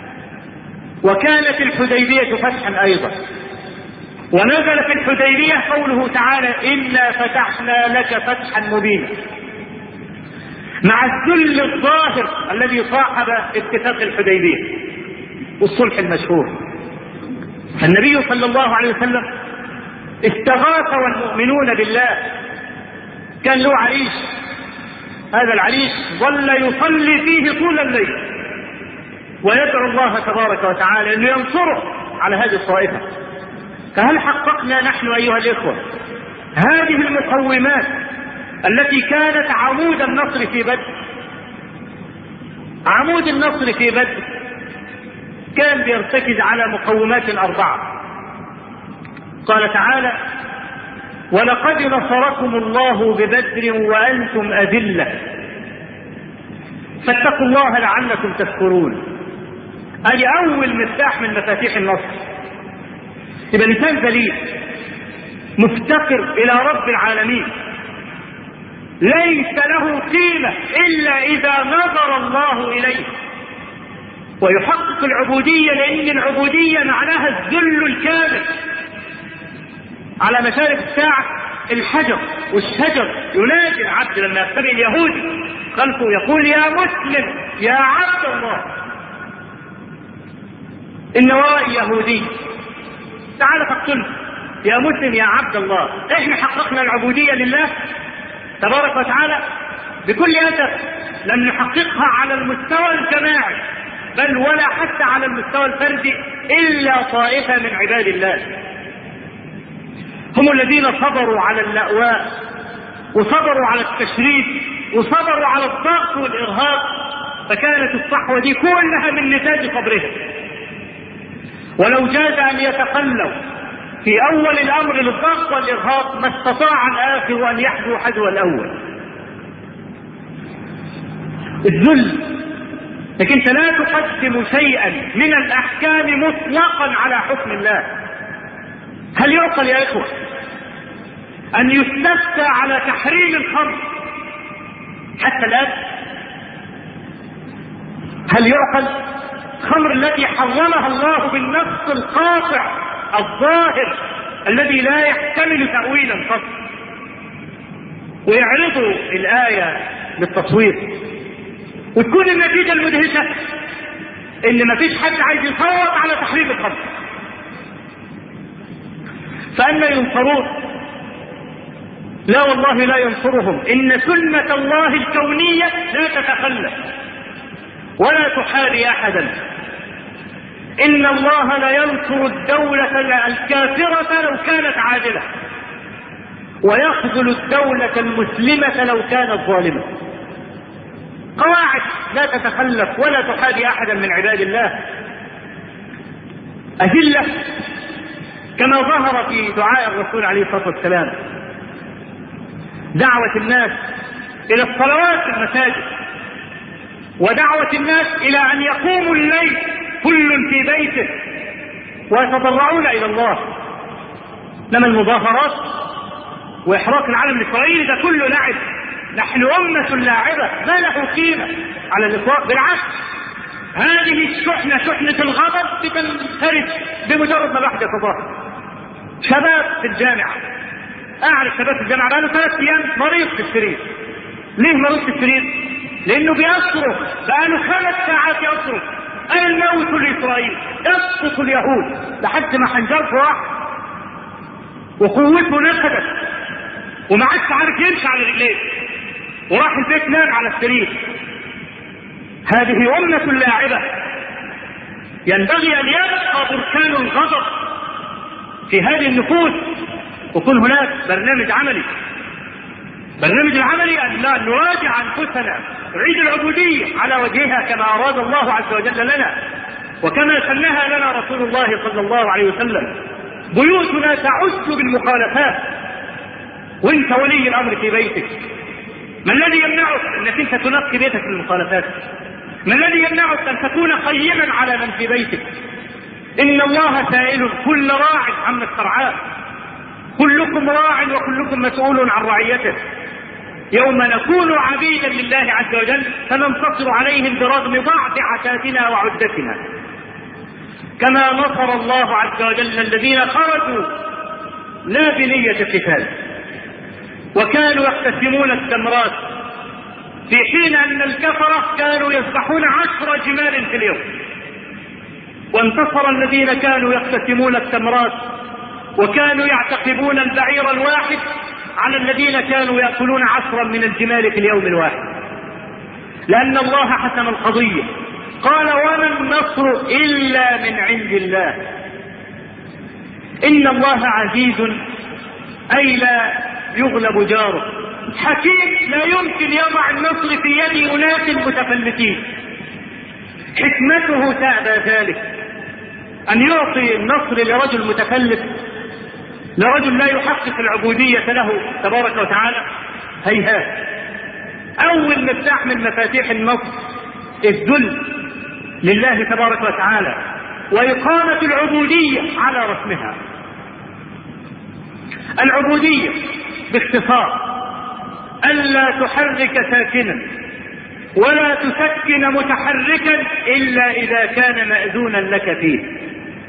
وكانت الحديبية فتحا أيضا، ونزل في الحديبية قوله تعالى إنا فتحنا لك فتحا مبينا، مع الذل الظاهر الذي صاحب اتفاق الحديبية والصلح المشهور. فالنبي صلى الله عليه وسلم استغاث والمؤمنون بالله، كان له عريش، هذا العريش ظل يصلي فيه طول الليل ويدعو الله تبارك وتعالى أن ينصره على هذه الطائفة. فهل حققنا نحن أيها الإخوة هذه المقومات التي كانت عمود النصر في بدر؟ عمود النصر في بدر كان بيرتكز على مقومات أربعة. قال تعالى ولقد نصركم الله ببدر وأنتم أذلة فاتقوا الله لعلكم تذكرون. هذه أول مفتاح من مفاتيح النصر. يبقى الإنسان ذليل مفتقر إلى رب العالمين، ليس له قيمة إلا إذا نظر الله إليه ويحقق العبودية، لأن العبودية معناها الذل الكامل. على مشارف الساعة الحجر والشجر ينادي العبد لما يتبع اليهودي خلفه يقول يا مسلم يا عبد الله، إن ورائي يهودي تعال فاقتله يا مسلم يا عبد الله. احنا حققنا العبودية لله تبارك وتعالى بكل أسف، لم نحققها على المستوى الجماعي بل ولا حتى على المستوى الفردي إلا طائفة من عباد الله، هم الذين صبروا على اللأواء وصبروا على التشريد وصبروا على الضغط والإرهاب، فكانت الصحوة دي كلها من نتاج صبرهم. ولو جاز أن يتخلوا في أول الأمر للضغط والإرهاب ما استطاع الآخر أن يحذو حذو الأول. الذل، لكن انت لا تقدم شيئا من الأحكام مطلقا على حكم الله. هل يعقل يا إخوة أن يستفتى على تحريم الخمر حتى الآن؟ هل يعقل؟ الخمر التي حرمها الله بالنص القاطع الظاهر الذي لا يحتمل تأويلا قط، ويعرضوا الآية للتصوير وتكون النتيجة المدهشة إن ما فيش حد عايز يصوت على تحريم الخمر. فأنا ينصرون؟ لا والله لا ينصرهم، إن سنة الله الكونية لا تتخلف ولا تحاري أحدا. إن الله لا ينصر الدولة الكافرة لو كانت عادلة، ويخذل الدولة المسلمة لو كانت ظالمة. قواعد لا تتخلف ولا تحادي أحدا من عباد الله. أذلة كما ظهر في دعاء الرسول عليه الصلاة والسلام، دعوة الناس إلى الصلوات في المساجد، ودعوة الناس إلى أن يقوموا الليل كل في بيته ويتضرعون إلى الله. لما المظاهرات وإحراق العالم الإسرائيلي ده كله لعب. نحن أمة لاعبة ما له قيمة على الإطلاق، بالعكس هذه الشحنة شحنة الغضب بتنفرد بمجرد ما الواحد يتظاهر. شباب في الجامعة، أعرف شباب في الجامعة بقاله ثلاث أيام مريض في السرير. ليه مريض في السرير؟ لأنه بيصرخ بقاله خمس ساعات يصرخ الموت لإسرائيل، يسقط اليهود لحد ما حنجره واحد وقوته نفدت وما عادش عارف يمشي على رجليه وراح البيت نام على السرير. هذه أمة لاعبة، ينبغي أن يبقى بركان الغضب في هذه النفوس، ويكون هناك برنامج عملي. برنامج العملي أن لا نراجع أنفسنا، نعيد العبودية على وجهها كما أراد الله عز وجل لنا وكما سنها لنا رسول الله صلى الله عليه وسلم. بيوتنا تعز بالمخالفات وانت ولي الأمر في بيتك. ما الذي يمنعك انك انت تنقي بيتك من المخالفات؟ ما الذي يمنعك ان تكون قيما على من في بيتك؟ ان الله سائل كل راع عما استرعاه، كلكم راع وكلكم مسؤول عن رعيته. يوم نكون عبيدا لله عز وجل فننتصر عليهم برغم ضعف عتادنا وعدتنا، كما نصر الله عز وجل الذين خرجوا لا بنية القتال وكانوا يقتسمون التمرات، في حين أن الكفرة كانوا يذبحون عشر جمال في اليوم. وانتصر الذين كانوا يقتسمون التمرات وكانوا يعتقبون البعير الواحد على الذين كانوا يأكلون عشرا من الجمال في اليوم الواحد، لأن الله حسم القضية. قال وما النصر إلا من عند الله. إن الله عزيز أي لا يغلب جاره، حكيم لا يمكن يضع النصر في يد أناس متفلتين. حكمته تأبى ذلك، أن يعطي النصر لرجل متفلت، لرجل لا يحقق العبودية له تبارك وتعالى. هيهات. أول مفتاح من مفاتيح النصر الذل لله تبارك وتعالى وإقامة العبودية على رسمها. العبودية باختصار ألا تحرك ساكنا ولا تسكن متحركا إلا إذا كان مأذونا لك فيه.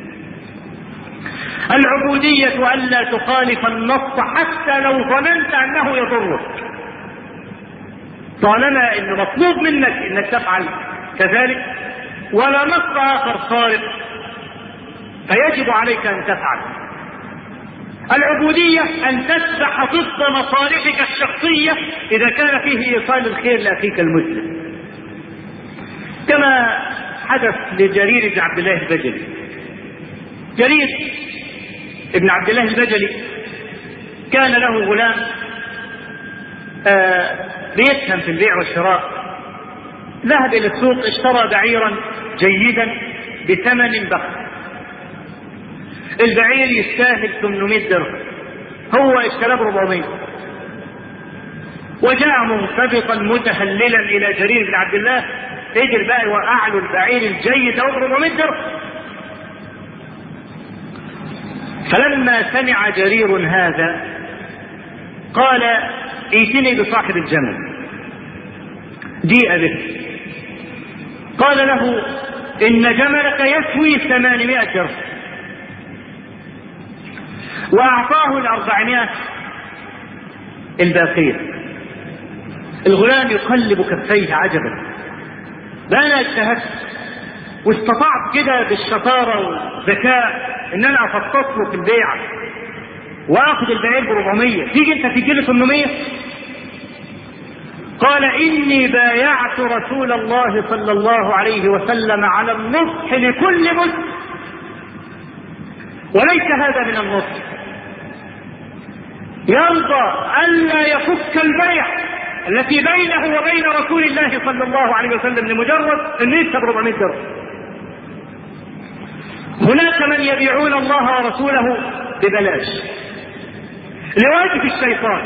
العبودية ألا تخالف النص حتى لو ظننت أنه يضرك، طالما أنه مطلوب منك أنك تفعل كذلك ولا نص آخر خارق فيجب عليك أن تفعل. العبودية أن تسبح ضد مصالحك الشخصية إذا كان فيه إيصال الخير لأخيك المسلم، كما حدث لجرير بن عبد الله البجلي جرير ابن عبد الله البجلي كان له غلام آه بيفهم في البيع والشراء، ذهب إلى السوق اشترى بعيرا جيدا بثمن بخس، البعير يستاهل ثمانمائة درهم، هو اشتراه ب أربعمائة، وجاء منطبقا متهللا إلى جرير بن عبد الله، قدر بقى يوقع له البعير الجيد أو ب أربعمائة درهم. فلما سمع جرير هذا قال ائتني بصاحب الجمل، جيء به قال له إن جملك يسوي ثمانمائة درهم، وأعطاه الأربعمائة الباقية. الغلام يقلب كفيه عجبا، بقى أنا اجتهدت واستطعت كده بالشطارة والذكاء إن أنا أفطس له في البيع وآخذ البعير ب أربعمائة، تيجي أنت تجي له ثمانمائة؟ قال إني بايعت رسول الله صلى الله عليه وسلم على النصح لكل مسلم، وليس هذا من النصح، يرضى ألا يفك البيع التي بينه وبين رسول الله صلى الله عليه وسلم لمجرد أن يكسب أربعمائة درهم. هناك من يبيعون الله ورسوله ببلاش لواجب الشيطان،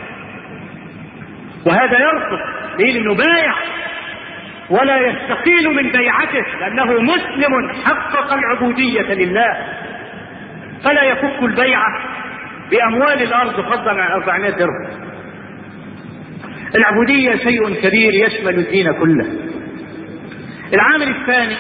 وهذا يرفض لأنه بايع ولا يستقيل من بيعته لأنه مسلم حقق العبودية لله، فلا يفك البيعة بأموال الأرض فضلا عن أربعمائة درهم. العبودية شيء كبير يشمل الدين كله. العامل الثاني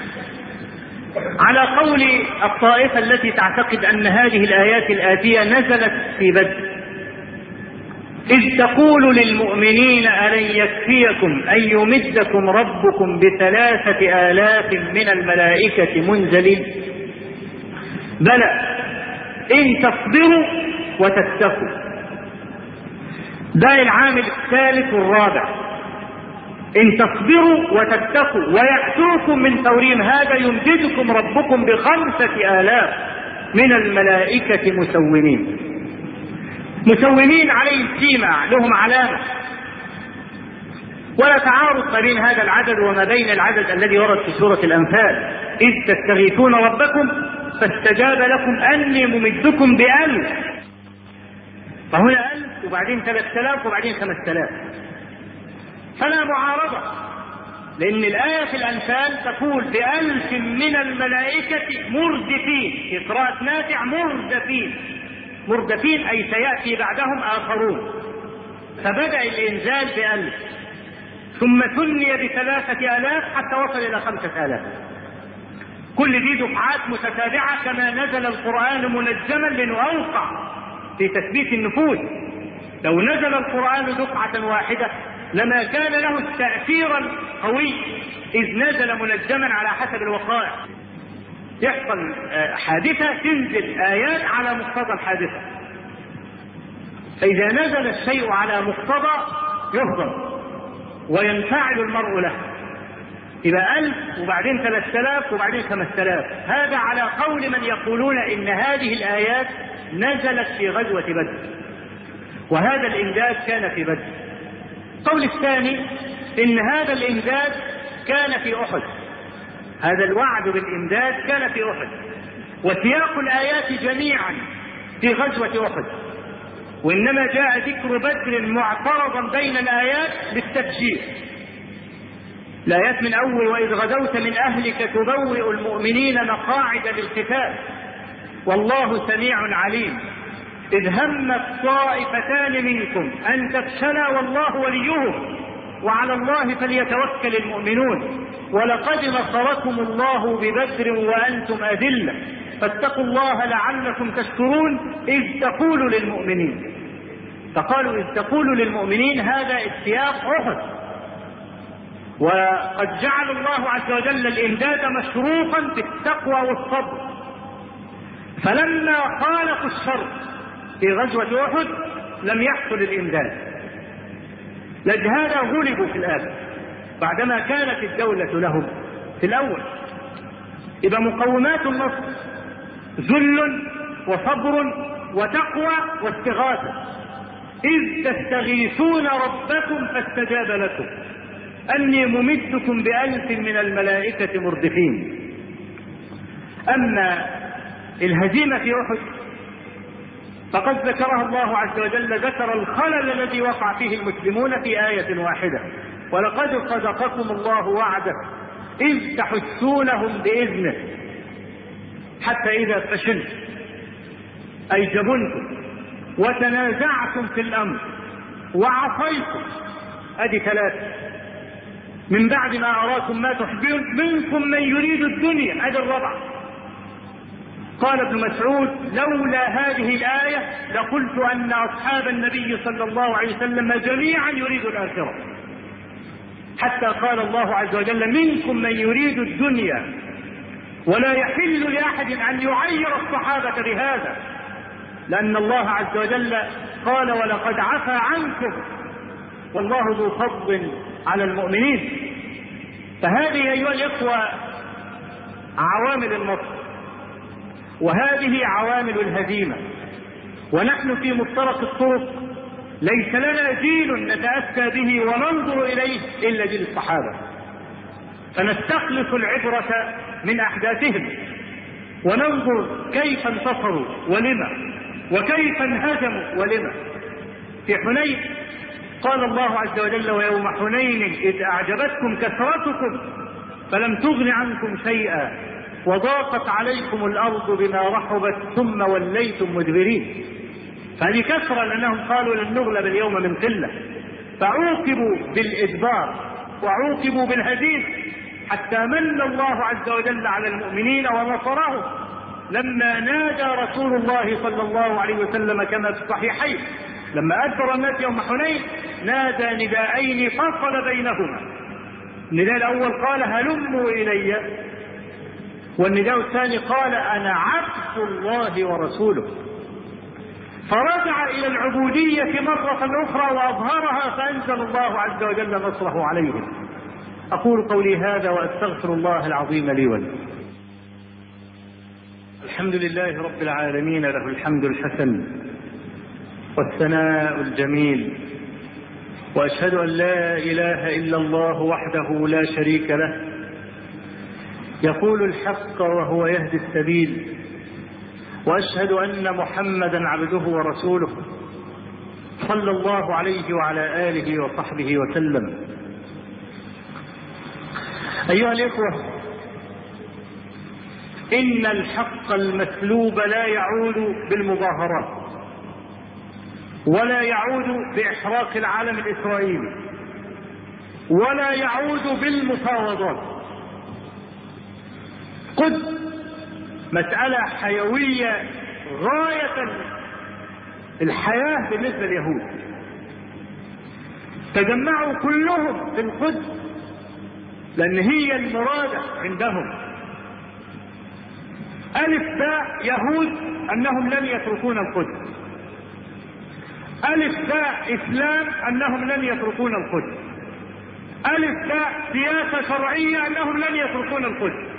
على قول الطائفة التي تعتقد أن هذه الآيات الآتية نزلت في بدر، إذ تقول للمؤمنين ألن يكفيكم أن يمدكم ربكم بثلاثة آلاف من الملائكة منزلين، بلى إن تصبروا وتتقوا. ده العامل الثالث والرابع، إن تصبروا وتتقوا ويأتوكم من فورهم هذا يمددكم ربكم بخمسة آلاف من الملائكة مسومين. مسومين عليهم سيمة، لهم علامة، ولا تعارض ما بين هذا العدد وما بين العدد الذي ورد في سورة الأنفال، إذ تستغيثون ربكم فاستجاب لكم أني ممدكم بألف، فهنا ألف وبعدين ثلاثة آلاف وبعدين خمسة آلاف، فلا معارضة، لأن الآية في الأنفال تقول بألف من الملائكة مردفين، في قراءة نافع مردفين، مردفين أي سيأتي بعدهم آخرون، فبدأ الإنزال بألف ثم ثني بثلاثة آلاف حتى وصل إلى خمسة آلاف، كل دي دفعات متتابعة كما نزل القرآن منجما لنوقع في تثبيت النفوذ. لو نزل القرآن دفعة واحدة لما كان له التأثير القوي، إذ نزل منجما على حسب الوقائع، يحصل حادثة تنزل آيات على مقتضى الحادثة، فإذا نزل الشيء على مقتضى يهضم وينفعل المرء له، يبقى ألف وبعدين ثلاثة آلاف وبعدين خمسة آلاف. هذا على قول من يقولون إن هذه الآيات نزلت في غزوة بدر، وهذا الإمداد كان في بدر. القول الثاني إن هذا الإمداد كان في أحد، هذا الوعد بالإمداد كان في أحد، وسياق الآيات جميعا في غزوة أحد، وإنما جاء ذكر بدر معترضا بين الآيات بالتبشير. الآيات من أول وإذ غدوت من أهلك تبوئ المؤمنين مقاعد للقتال والله سميع عليم، إذ همت طائفتان منكم أن تفشلا والله وليهم وعلى الله فليتوكل المؤمنون، ولقد نصركم الله ببدر وأنتم أذلة فاتقوا الله لعلكم تشكرون إذ تقول للمؤمنين. فقالوا إذ تقول للمؤمنين، هذا السياق أحد، وقد جعل الله عز وجل الإمداد مشروطا بالتقوى والصبر، فلما خالفوا الشرط في غزوة أحد لم يحصل الإمداد، لهذا غلبوا في الآخر بعدما كانت الدولة لهم في الأول. إذا مقومات النصر ذل وصبر وتقوى واستغاثة، إذ تستغيثون ربكم فاستجاب لكم أني ممدكم بألف من الملائكة مردفين. أما الهزيمة في أحد فقد ذكرها الله عز وجل، ذكر الخلل الذي وقع فيه المسلمون في آية واحدة: ولقد صدقكم الله وعده إذ تحسونهم بإذنه حتى إذا فشلتم أي جبنتم وتنازعتم في الأمر وعصيتم، أدي ثلاثة، من بعد ما أراكم ما تحبون منكم من يريد الدنيا، أدي الرابعة. قال ابن مسعود: لولا هذه الآية لقلت أن أصحاب النبي صلى الله عليه وسلم جميعا يريدوا الآخرة، حتى قال الله عز وجل: منكم من يريد الدنيا. ولا يحل لأحد أن يعير الصحابة بهذا، لأن الله عز وجل قال: ولقد عفى عنكم والله ذو فضل على المؤمنين. فهذه أيها الإخوة عوامل النصر، وهذه عوامل الهزيمة. ونحن في مفترق الطرق ليس لنا جيل نتأسى به وننظر إليه إلا جيل الصحابة، فنستخلص العبرة من أحداثهم وننظر كيف انتصروا ولما، وكيف انهزموا ولما. في حنين قال الله عز وجل: ويوم حنين إذ أعجبتكم كثرتكم فلم تغن عنكم شيئا وضاقت عليكم الأرض بما رحبت ثم وليتم مدبرين. فهذه كثرة لأنهم قالوا لن نغلب اليوم من قلة، فعوقبوا بالإدبار وعوقبوا بالهزيمة، حتى من الله عز وجل على المؤمنين ونصرهم لما نادى رسول الله صلى الله عليه وسلم كما في الصحيحين، لما أدبر الناس يوم حنين نادى نداءين فصل بينهما. النداء الأول قال: هلموا إلي، والنداء الثاني قال: أنا عبد الله ورسوله. فرجع إلى العبودية مرة أخرى وأظهرها، فأنزل الله عز وجل نصره عليهم. أقول قولي هذا وأستغفر الله العظيم لي ولكم. الحمد لله رب العالمين، له الحمد الحسن والثناء الجميل، وأشهد أن لا إله إلا الله وحده لا شريك له، يقول الحق وهو يهدي السبيل، وأشهد أن محمدا عبده ورسوله صلى الله عليه وعلى آله وصحبه وسلم. أيها الإخوة، إن الحق المسلوب لا يعود بالمظاهرات ولا يعود بإحراق العلم الإسرائيلي ولا يعود بالمفاوضات. قدس مسألة حيوية غاية الحياة بالنسبة لليهود، تجمعوا كلهم في القدس لأن هي المرادة عندهم. ألف باء يهود أنهم لن يتركون القدس، ألف باء إسلام أنهم لن يتركون القدس، ألف باء سياسة شرعية أنهم لن يتركون القدس.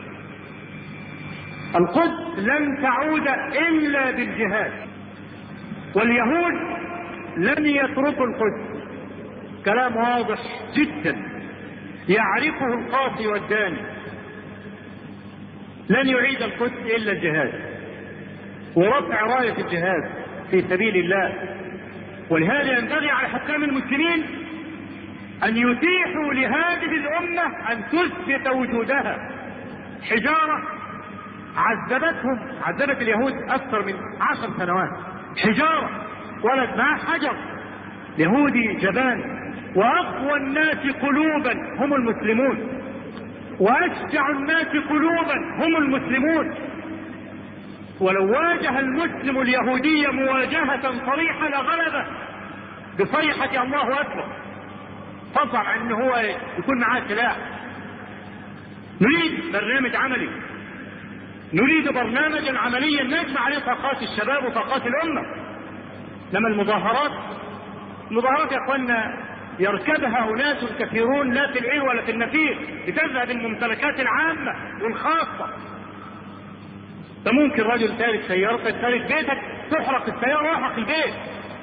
القدس لن تعود إلا بالجهاد، واليهود لن يتركوا القدس. كلام واضح جدا يعرفه القاصي والداني. لن يعيد القدس إلا الجهاد ورفع راية الجهاد في سبيل الله. ولهذا ينبغي على حكام المسلمين أن يتيحوا لهذه الأمة أن تثبت وجودها. حجارة عذبتهم، عذبت اليهود أكثر من عشر سنوات، حجارة ولد ما حجر، يهودي جبان. وأقوى الناس قلوبا هم المسلمون، وأشجع الناس قلوبا هم المسلمون. ولو واجه المسلم اليهودي مواجهة صريحة لغلبه بصيحة الله أكبر، فضلا أنه هو يكون معاه سلاح. نريد برنامج عملي، نريد برنامجا عمليا نجمع عليه طاقات الشباب وطاقات الأمة. لما المظاهرات المظاهرات يا أخوانا يركبها أناس كثيرون لا في العير ولا في النفير، لتذهب الممتلكات العامة والخاصة. فممكن رجل تارك سيارتك تارك بيتك تحرق السيارة ويحرق البيت،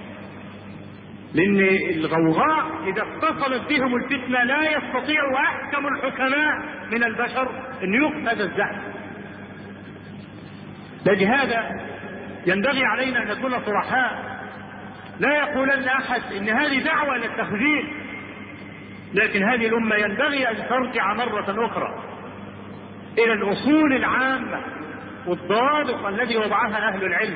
لأن الغوغاء إذا اتصلت بهم الفتنة لا يستطيع أحكم الحكماء من البشر أن يوقف هذا الزحف. لهذا ينبغي علينا أن نكون صرحاء، لا يقولن أحد إن هذه دعوة للتخذيل، لكن هذه الأمة ينبغي أن ترجع مرة أخرى إلى الأصول العامة والضوابط الذي وضعها أهل العلم،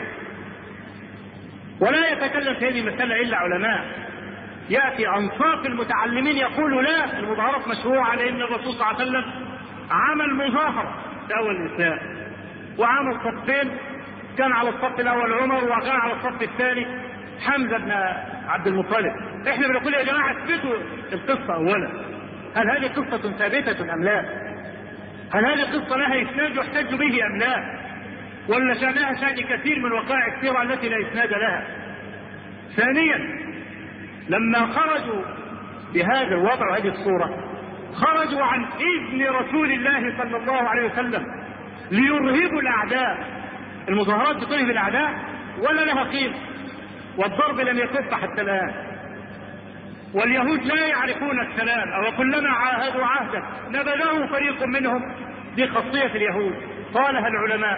ولا يتكلم في هذه المسألة إلا علماء. يأتي أنصاف المتعلمين يقولوا لا، المظاهرات مشروعة لأن الرسول صلى الله عليه وسلم عمل مظاهرة في أول الإسلام وعمل صفين، كان على الصف الأول عمر وكان على الصف الثاني حمزة بن عبد المطلب. احنا بنقول يا جماعة اثبتوا القصة أولا، هل هذه قصة ثابتة أم لا؟ هل هذه القصة لها إسناد يحتج به أم لا؟ ولا شأنها شأن كثير من وقائع السيرة التي لا إسناد لها؟ ثانيا، لما خرجوا بهذا الوضع وهذه الصورة خرجوا عن إذن رسول الله صلى الله عليه وسلم ليرهبوا الأعداء. المظاهرات ترهب الأعداء ولا لها قيمة، والضرب لم يكف حتى الآن، واليهود لا يعرفون السلام، أو كلما عاهدوا عهدا نبذه فريق منهم. دي خاصية اليهود قالها العلماء،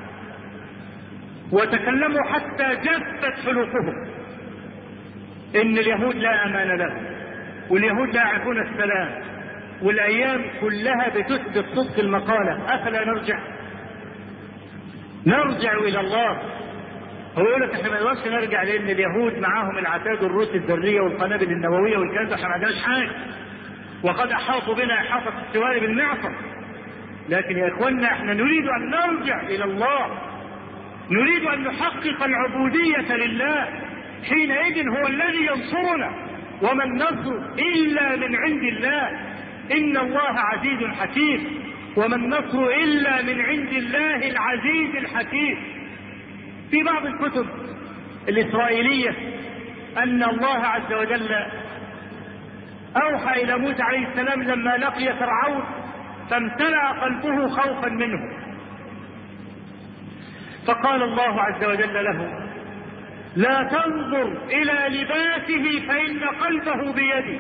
وتكلموا حتى جفت حلوقهم إن اليهود لا أمان لهم، واليهود لا يعرفون السلام، والأيام كلها بتثبت صدق المقالة. أفلا نرجع نرجع إلى الله؟ هو يقول لك احنا ما نقدرش نرجع لأن اليهود معاهم العتاد الروسي الذرية والقنابل النووية والكلام ده، احنا ما عندناش حاجة، وقد أحاطوا بنا إحاطة السواري بالمعصم. لكن يا إخواننا احنا نريد أن نرجع إلى الله، نريد أن نحقق العبودية لله، حينئذ هو الذي ينصرنا، وما النصر إلا من عند الله، إن الله عزيز حكيم، وما النصر إلا من عند الله العزيز الحكيم. في بعض الكتب الإسرائيلية أن الله عز وجل أوحى إلى موسى عليه السلام لما لقي فرعون فامتلأ قلبه خوفا منه، فقال الله عز وجل له: لا تنظر إلى لباسه فإن قلبه بيدي،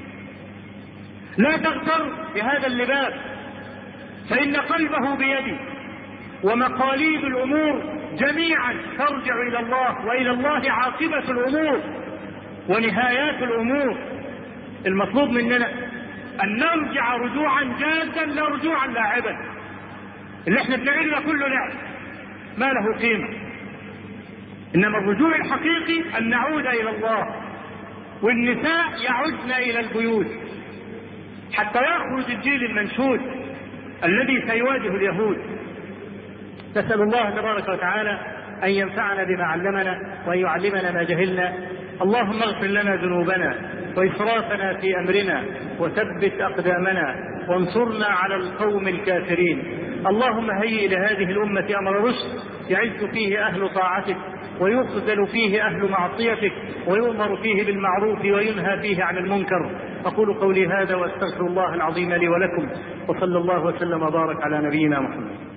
لا تغتر بهذا اللباس فإن قلبه بيدي، ومقاليد الأمور جميعا ترجع إلى الله، وإلى الله عاقبة الأمور ونهايات الأمور. المطلوب مننا أن نرجع رجوعا جادا لا رجوعا لاعبا. اللي احنا بنعمله كله لعب ما له قيمة، إنما الرجوع الحقيقي أن نعود إلى الله، والنساء يعودن إلى البيوت حتى يخرج الجيل المنشود الذي سيواجه اليهود. نسأل الله تبارك وتعالى أن ينفعنا بما علمنا وأن يعلمنا ما جهلنا. اللهم اغفر لنا ذنوبنا وإسرافنا في أمرنا وثبت أقدامنا وانصرنا على القوم الكافرين. اللهم هيئ لهذه الأمة أمر رشد يعز فيه أهل طاعتك ويخذل فيه أهل معصيتك ويؤمر فيه بالمعروف وينهى فيه عن المنكر. أقول قولي هذا وأستغفر الله العظيم لي ولكم، وصلى الله وسلم وبارك على نبينا محمد.